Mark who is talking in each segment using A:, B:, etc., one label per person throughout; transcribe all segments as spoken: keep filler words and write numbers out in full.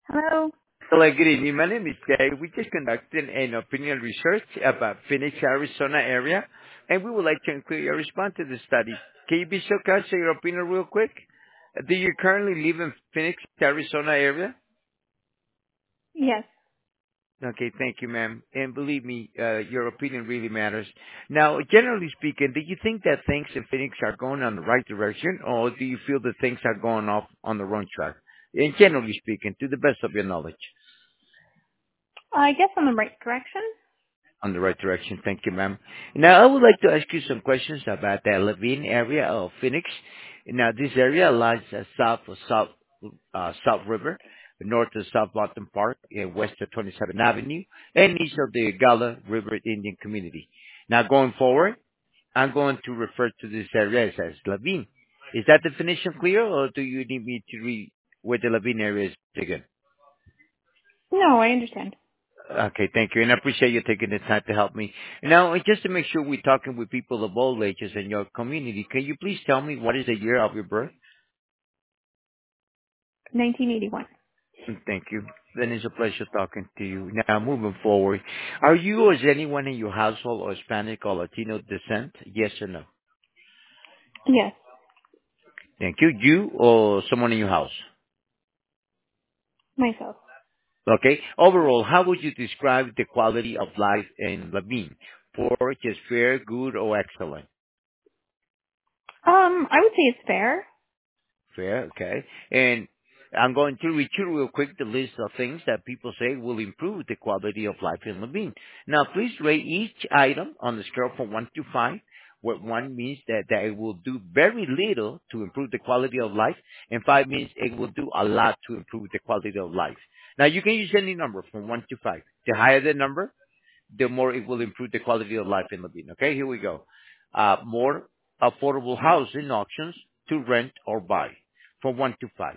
A: Hello.
B: Hello, good evening. My name is Jay. We just conducted an opinion research about Phoenix, Arizona area, and we would like to include your response to the study. Can you be so kind to say your opinion real quick? Do you currently live in Phoenix, Arizona area?
A: Yes.
B: Okay, thank you, ma'am. And believe me, uh, your opinion really matters. Now, generally speaking, do you think that things in Phoenix are going on the right direction, or do you feel that things are going off on the wrong track? And generally speaking, to the best of your knowledge.
A: I guess on the right direction.
B: On the right direction. Thank you, ma'am. Now, I would like to ask you some questions about the Levine area of Phoenix. Now, this area lies uh, south of South, uh, South River, north of South Bottom Park, and west of twenty-seventh Avenue, and east of the Gala River Indian Community. Now, going forward, I'm going to refer to this area as, as Levine. Is that definition clear, or do you need me to read where the Levine area is again?
A: No, I understand.
B: Okay, thank you. And I appreciate you taking the time to help me. Now, uh, just to make sure we're talking with people of all ages in your community, can you please tell me what is the year of your birth?
A: nineteen eighty-one.
B: Mm, Thank you. Then it's a pleasure talking to you. Now, moving forward, are you or is anyone in your household of Hispanic or Latino descent? Yes or no?
A: Yes.
B: Thank you. You or someone in your house?
A: Myself.
B: Okay. Overall, how would you describe the quality of life in Levine? Poor, just fair, good, or excellent?
A: Um, I would say it's fair.
B: Fair, okay. And I'm going to read you real quick the list of things that people say will improve the quality of life in Levine. Now, please rate each item on the scale from one to five, where one means that, that it will do very little to improve the quality of life, and five means it will do a lot to improve the quality of life. Now, you can use any number from one to five. The higher the number, the more it will improve the quality of life in Levine. Okay, here we go. Uh, more affordable housing options to rent or buy from one to five.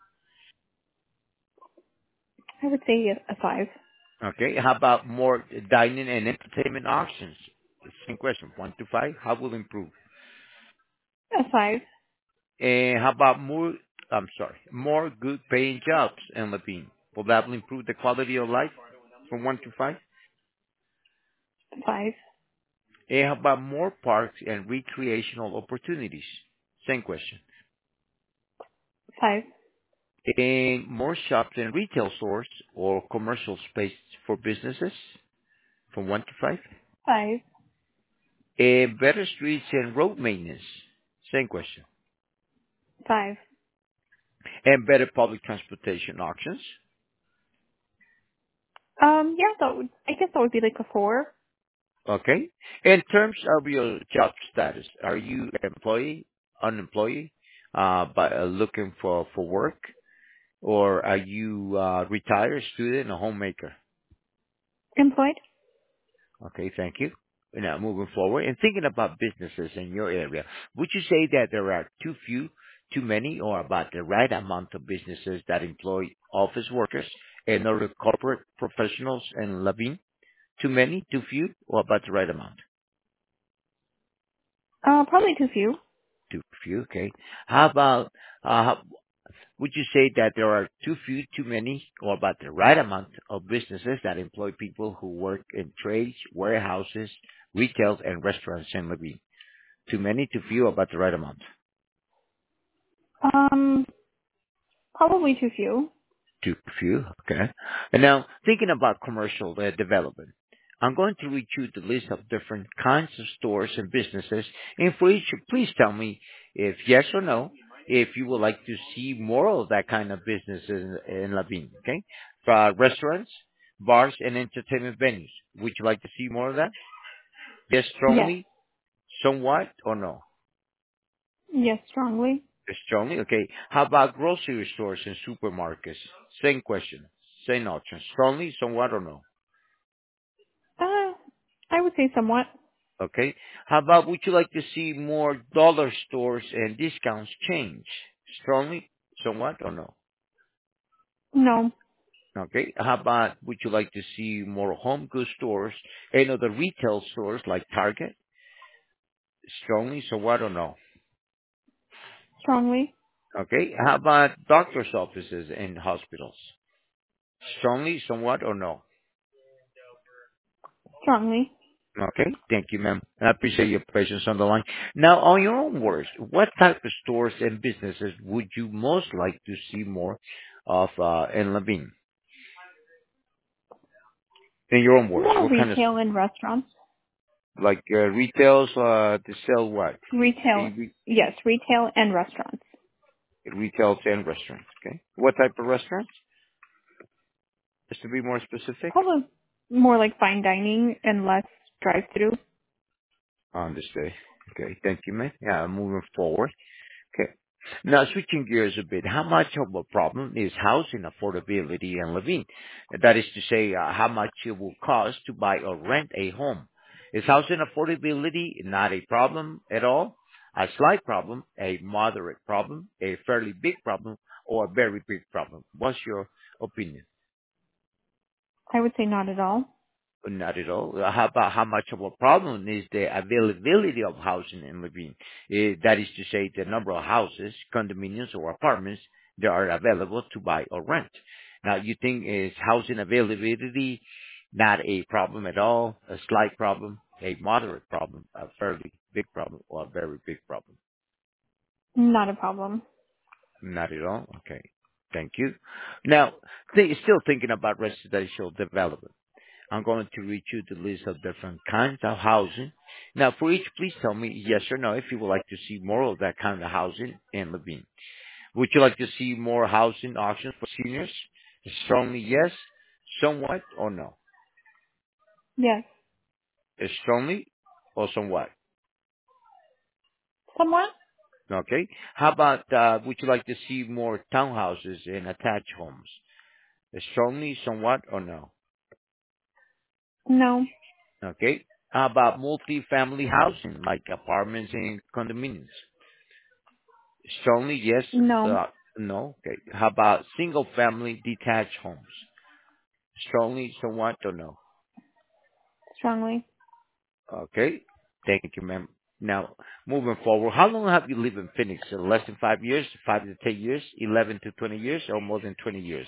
A: I would say a five.
B: Okay, how about more dining and entertainment options? Same question, one to five, how will improve?
A: A five.
B: And how about more, I'm sorry, more good paying jobs in Levine? Will that improve the quality of life from one to five?
A: Five.
B: And how about more parks and recreational opportunities? Same question.
A: Five.
B: And more shops and retail stores or commercial space for businesses from one to five.
A: Five.
B: And better streets and road maintenance. Same question.
A: Five.
B: And better public transportation options.
A: Um, yeah, that would, I guess that would be like a four.
B: Okay. In terms of your job status, are you employee, unemployed, uh, but uh, looking for, for work? Or are you uh, retired student or homemaker?
A: Employed?
B: Okay, thank you. Now, moving forward and thinking about businesses in your area, would you say that there are too few, too many, or about the right amount of businesses that employ office workers and other corporate professionals in Levine? Too many, too few, or about the right amount?
A: Uh, probably too few.
B: Too few, okay. How about, uh, how- would you say that there are too few, too many, or about the right amount of businesses that employ people who work in trades, warehouses, retail, and restaurants in Levine? Too many, too few, about the right amount?
A: Um, probably too few.
B: Too few, okay. And now, thinking about commercial uh, development, I'm going to read you the list of different kinds of stores and businesses, and for each, please tell me if yes or no, if you would like to see more of that kind of business in, in Lavin, okay? Uh, restaurants, bars, and entertainment venues. Would you like to see more of that? Yes,
A: Yes.
B: strongly, somewhat, or no?
A: Yes, strongly.
B: Strongly, okay. How about grocery stores and supermarkets? Same question, same option. Strongly, somewhat, or no?
A: Uh, I would say somewhat.
B: Okay. How about would you like to see more dollar stores and discounts change? Strongly, somewhat, or no?
A: No.
B: Okay. How about would you like to see more home goods stores and other retail stores like Target? Strongly, somewhat, or no?
A: Strongly.
B: Okay. How about doctor's offices and hospitals? Strongly, somewhat, or no?
A: Strongly.
B: Okay. Thank you, ma'am. I appreciate your patience on the line. Now, on your own words, what type of stores and businesses would you most like to see more of uh, in Levine? In your own words,
A: More
B: what kind of,
A: retail and restaurants.
B: like, uh, retails uh, to sell what?
A: Retail.
B: Re- re-
A: Yes, retail and restaurants.
B: Retails and restaurants, okay? What type of restaurants? Just to be more specific?
A: Probably more like fine dining and less drive-through.
B: Understood. Okay. Thank you, ma'am. Yeah, moving forward. Okay. Now, switching gears a bit, how much of a problem is housing affordability in Levine? That is to say, uh, how much it will cost to buy or rent a home. Is housing affordability not a problem at all? A slight problem, a moderate problem, a fairly big problem, or a very big problem? What's your opinion?
A: I would say not at all.
B: Not at all. Uh, How about how much of a problem is the availability of housing in Levine? Eh, That is to say, the number of houses, condominiums, or apartments that are available to buy or rent. Now, you think is housing availability not a problem at all, a slight problem, a moderate problem, a fairly big problem, or a very big problem?
A: Not a problem.
B: Not at all. Okay. Thank you. Now, th- still thinking about residential development. I'm going to read you the list of different kinds of housing. Now, for each, please tell me yes or no if you would like to see more of that kind of housing in Levine. Would you like to see more housing options for seniors? Strongly yes, somewhat, or no?
A: Yes.
B: Strongly or somewhat?
A: Somewhat?
B: Okay. How about, uh, would you like to see more townhouses and attached homes? Strongly, somewhat, or no?
A: No.
B: Okay. How about multi-family housing, like apartments and condominiums? Strongly, yes.
A: No.
B: Uh, no. Okay. How about single-family detached homes? Strongly, somewhat, or no?
A: Strongly.
B: Okay. Thank you, ma'am. Now, moving forward, how long have you lived in Phoenix? Uh, Less than five years, five to ten years, eleven to twenty years, or more than twenty years?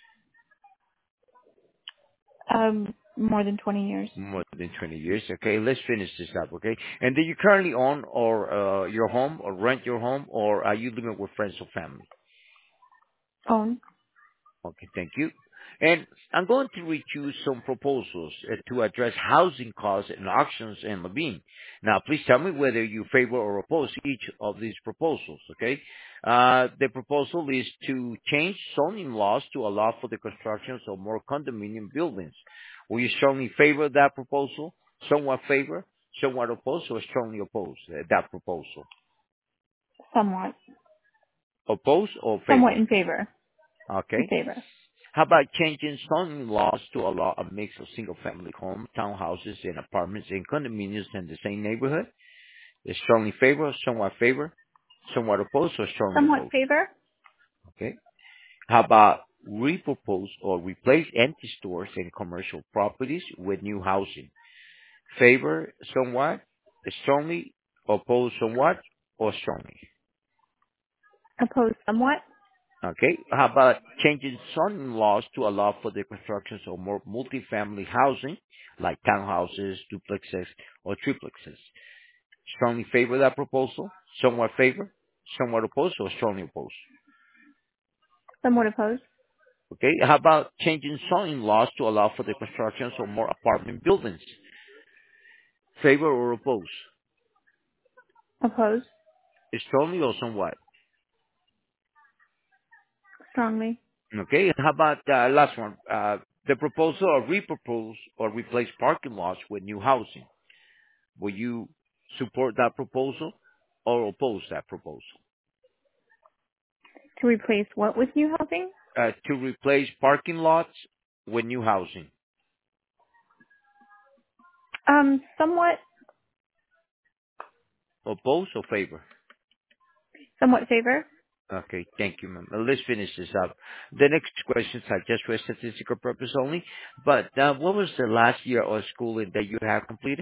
A: Um, more than twenty years.
B: More than twenty years. Okay, let's finish this up, okay? And do you currently own or uh, your home or rent your home, or are you living with friends or family?
A: Own.
B: Okay, thank you. And I'm going to read you some proposals uh, to address housing costs and auctions in Levine. Now, please tell me whether you favor or oppose each of these proposals, okay? Uh, the proposal is to change zoning laws to allow for the construction of more condominium buildings. Will you strongly favor that proposal, somewhat favor, somewhat oppose, or strongly oppose uh, that proposal?
A: Somewhat.
B: Oppose or
A: Somewhat
B: favor?
A: in favor. In
B: Okay.
A: favor.
B: How about changing zoning laws to allow a mix of single-family homes, townhouses, and apartments and condominiums in the same neighborhood? Is strongly favor, somewhat favor, somewhat opposed, or strongly
A: Somewhat
B: opposed?
A: favor.
B: Okay. How about repropose or replace empty stores and commercial properties with new housing? Favor, somewhat, strongly, opposed, somewhat, or strongly?
A: Oppose somewhat.
B: Okay. How about changing zoning laws to allow for the construction of more multifamily housing, like townhouses, duplexes, or triplexes? Strongly favor that proposal? Somewhat favor? Somewhat opposed, or strongly opposed?
A: Somewhat opposed.
B: Okay. How about changing zoning laws to allow for the construction of more apartment buildings? Favor or oppose?
A: Oppose.
B: Strongly or somewhat?
A: Strongly.
B: Okay. How about uh, last one? Uh, the proposal or repropose or replace parking lots with new housing. Will you support that proposal or oppose that proposal?
A: To replace what with new housing?
B: Uh, to replace parking lots with new housing.
A: Um, somewhat,
B: Oppose or favor?
A: somewhat favor.
B: Okay, thank you, ma'am. Uh, Let's finish this up. The next questions are just for statistical purpose only. But uh, what was the last year of schooling that you have completed?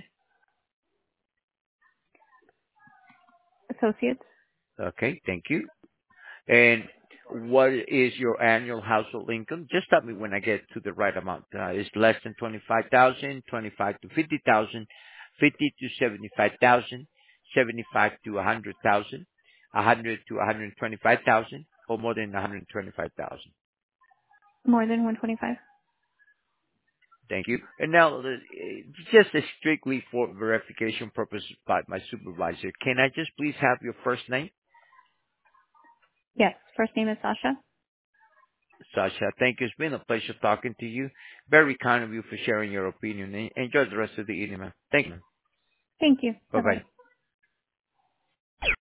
A: Associates.
B: Okay, thank you. And What is your annual household income? Just tell me when I get to the right amount. Uh, it's less than twenty-five thousand, twenty-five to fifty thousand, fifty to seventy-five thousand, seventy-five to one hundred thousand, one hundred to one hundred twenty-five thousand, or more than one hundred twenty-five thousand.
A: More than one twenty-five.
B: Thank you. And now, uh, just strictly for verification purposes by my supervisor, can I just please have your first name?
A: Yes. First name is Sasha.
B: Sasha, thank you. It's been a pleasure talking to you. Very kind of you for sharing your opinion. En- Enjoy the rest of the evening, man. Thank you.
A: Thank you. Bye bye.
B: Bye-bye.